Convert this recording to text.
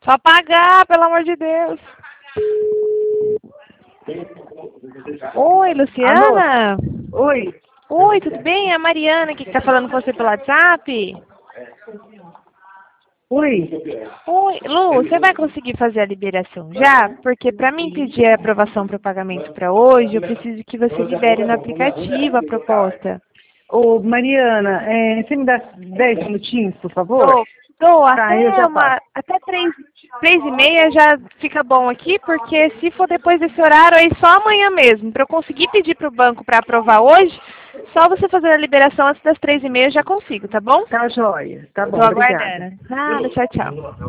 Só pagar, pelo amor de Deus. Oi, Luciana. Alô? Oi. Oi, tudo bem? É a Mariana aqui que tá falando com você pelo WhatsApp. Oi. Oi, Lu, você vai conseguir fazer a liberação já? Porque para mim pedir a aprovação para o pagamento para hoje, eu preciso que você libere no aplicativo a proposta. Ô, Mariana, você me dá 10 minutinhos, por favor? Tô, Tá, eu já passo. até 3h30 já fica bom aqui, porque se for depois desse horário, aí só amanhã mesmo. Para eu conseguir pedir para o banco para aprovar hoje, só você fazer a liberação antes das 3h30 eu já consigo, tá bom? Tá joia. Tá Tô bom, obrigada. aguardando. Nada, tchau, tchau.